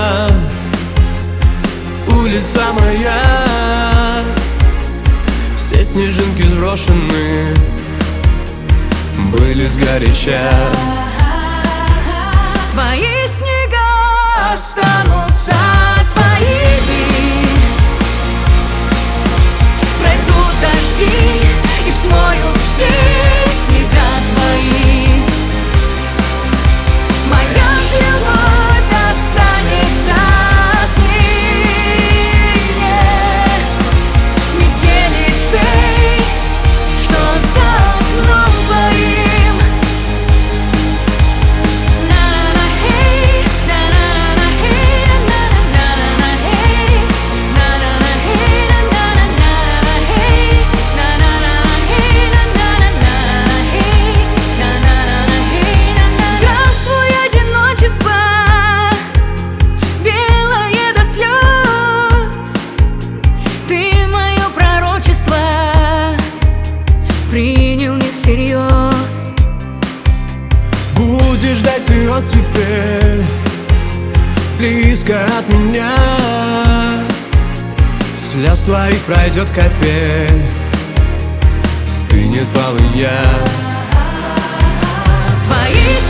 улица моя. Все снежинки сброшены были сгоряча. Твои снега останутся твоими, пройдут дожди и смоют все снега твои. Моя же любовь останется отныне метелицей, что за окном твоим. Здравствуй, одиночество, белое до слез. Ты мое пророчество принял не всерьез. Будешь ждать ты вот теперь близко от меня. Слез твоих пройдет капель, стынет полынья. Твои